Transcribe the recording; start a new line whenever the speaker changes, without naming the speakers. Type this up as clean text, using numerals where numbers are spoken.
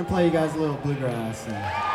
gonna play you guys a little bluegrass. And